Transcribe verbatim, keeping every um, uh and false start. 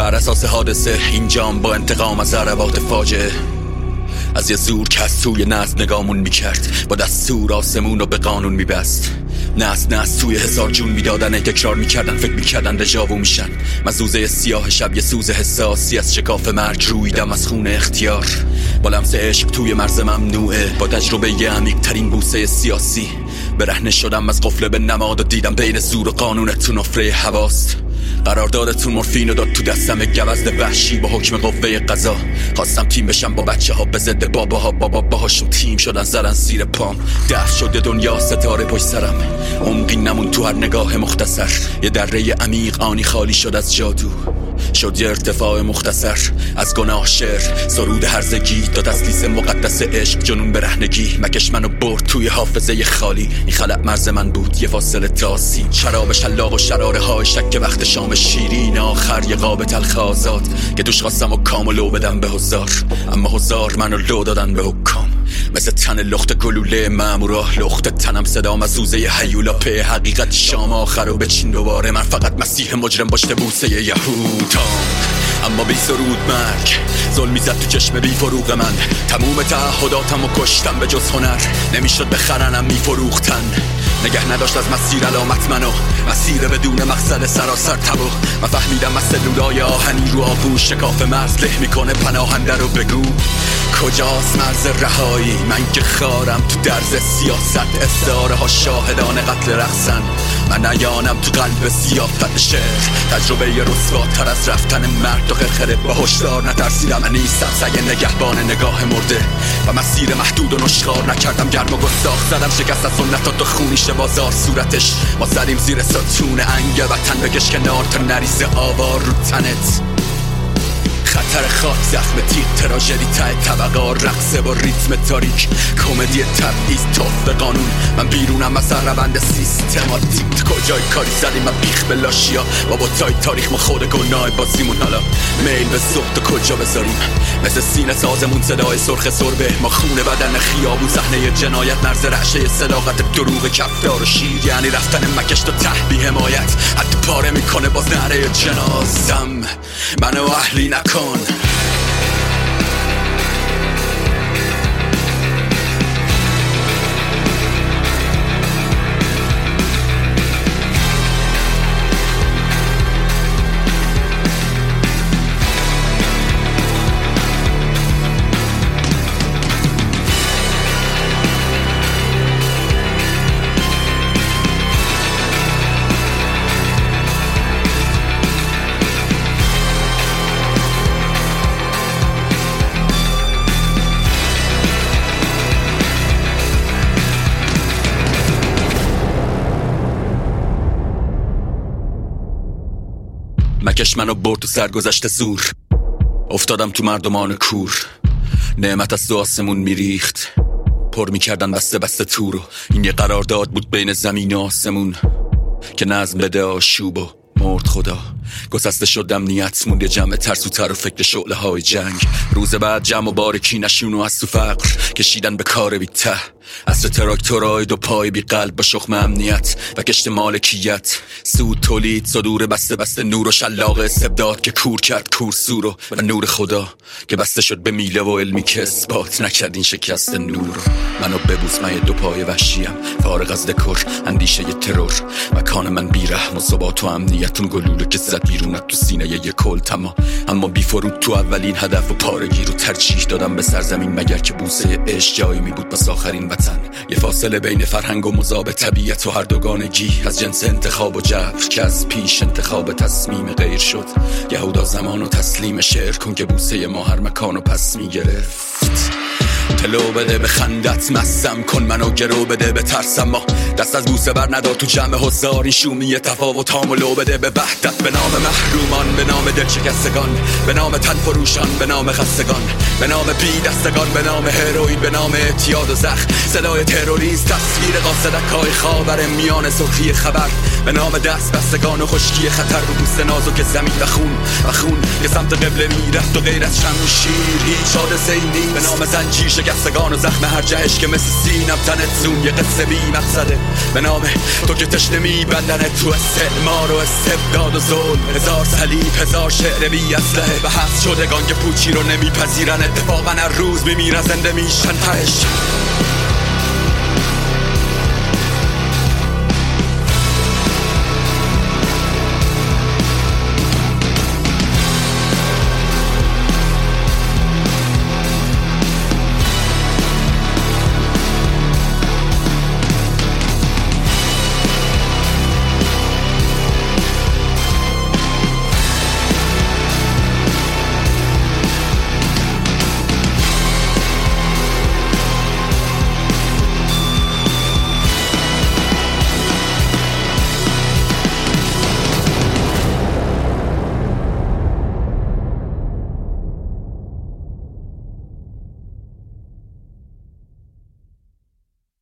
بر اساس حادثه این جام با انتقام از ضربات فاجعه از یه زور که از توی نزد نگامون میکرد، با دستور آسمون رو به قانون میبست. نست نست توی هزار جون میدادن، تکرار میکردن، فکر میکردن دژاوو میشن. مزوزه سیاه شب یه سوز حساسی از شکاف مرگ رویدم از خون اختیار. با لمس عشق توی مرز ممنوعه، با تجربه یه عمیق ترین بوسه سیاسی برهنه شدم از قفل به نماد و دیدم بین زور و قانونتون نفره هواست. قراردادتون مورفین رو داد تو دستم گوزد وحشی با حکم قوه قضا. خواستم تیم بشم با بچه ها به ضد باباها، بابا باهاشون تیم شدن زدن زیر پام. دفع شده دنیا ستاره پشت سرم، عمقی نمون تو هر نگاه مختصر. یه دره عمیق آنی خالی شد از جادو، شد یه ارتفاع مختصر از گناه. شعر سرود هرزگی داد از لیس مقدس عشق جنون برهنگی. مکش منو برد توی حافظه خالی، این خلق مرز من بود یه فاصله تاسی. شراب شلاق و شراره های شک وقت شام شیرین، آخر یه قاب تلخ آزاد که دوش خواستم و کام و لو بدم به هزار. اما هزار منو لو دادن به حکام، مثل تن لخت گلوله مامورا. لخت تنم صدام از سوزه هیولا په حقیقت شام آخر رو بچین دوباره. من فقط مسیح مجرم باشته بوسه یهودام، اما بی سرود مرگ ظلم میزد تو چشم بی فروغ من. تموم تعهداتم و کشتم، به جز هنر نمیشد بخرنم میفروختن. نگه نداشت از مسیر علامت منو، مسیر بدون مقصد سراسر تبو. من فهمیدم از سلولای آهنی رو آغوش شکاف مرز له میکنه پناهنده رو. بگو کجاست مرز رهایی؟ من که خارم تو درز سیاست، استعاره ها شاهدان قتل رقصن. من نیانم تو قلب سیافت شعر، تجربه ی رسواتر از رفتن مرد و خرخره. با هشدار نترسیدم، من نیستم سگ نگهبان نگاه مرده و مسیر محدود و نشخار نکردم. گرم و گستاخ زدم شکست از سنتات و خونیش بازار صورتش. ما زدیم زیر ستون انگ وطن، بکش کنار تا نریزه آوار رو تنت. خطر خاک زخم تیغ تراژدی ته طبقه، رقصه با ریتم تاریک، کمدی تبعیض توف قانون. من بیرونم از روند سیستماتیک. کجای کاری زدیم من بیخ به لاشیا، با بوتای تاریخ ما خود گناه بازیمون. حالا میل به سخت و کجا بذاریم؟ مثل سینه سازمون صدای سرخ سربه. ما خونه بدن خیابون، صحنه جنایت، مرز رعشه صداقت دروغ کفدار و شیر. یعنی رفتن مکش تا ته بی حمایت، حتی پاره میکنه باز نره جنازم. منو اهلی نکن. مکش منو برد تو سرگذشت زور، افتادم تو مردمان کور. نعمت از دو آسمون میریخت، پر میکردن بسته بسته تو رو. این یه قرارداد بود بین زمین و آسمون که نظم بده آشوب و مرد خدا. گسسته شد امنیت، موند جمع ترسوتر و فکر شعله های جنگ. روز بعد جمع و بارکی نشون و از تو فقر کشیدن به کار بی ته. اصر تراکتورای دو پای بی قلب با شخم امنیت و کشت مالکیت. سود تولید صدور بسته بسته نور و شلاق استبداد که کور کرد کور سورو. و نور خدا که بسته شد به میله و علمی که اثبات نکرد این شکست نور. منو ببوس، من دو پای وحشیم فارغ از دکور اندیشه ی ترور. مکان من بی رحم و ثبات و امنیتون گلوله که زد بیرونت تو سینه ی کل تما. اما بی فرود تو اولین هدف و پارگی رو ترجیح دادم به سرزمین، مگر که بوسه عشق جایی می بود بس آخرین وطن. یه فاصله بین فرهنگ و مذاب طبیعت و هر دوگانگی از جنس انتخاب و جبر که از پیش انتخاب تصمیم غیر شد. یهودا زمان و تسلیم شعر کن که بوسه ما هر مکان و پس می گرفت. تلو بده به خندت، مستم کن منو گرو بده به ترسم. ما دست از بوسه بر ندار تو جمع هزار. این شومی تفاوت هامو بده به وحدت، به نام محرومان، به نام دل شکستگان، به نام تن فروشان، به نام خستگان، به نام بی دستگان، به نام هروئین، به نام اعتیاد و زخم. صدای تروریست، تصویر قاصدک های خاور میان سرخی خبر. به نام دست بستگان و خشکی خطر رو پوست نازک زمین و خون و خون که سمت قبله میرفت و غیر از شم و شیر هیچ حادثه ای نیست. به نام زنجیر شکستگان و زخم هر جهش که مثل سینم تنت زون یه قصه بی مقصده. به نام تو که تشنه میبندنت تو استعمار و استبداد و ظلم. هزار صلیب هزار شعر بی اسلحه و هست شدگان که پوچی رو نمیپذیرن. اتفاقا هر روز میمیرن زنده میشن تهش.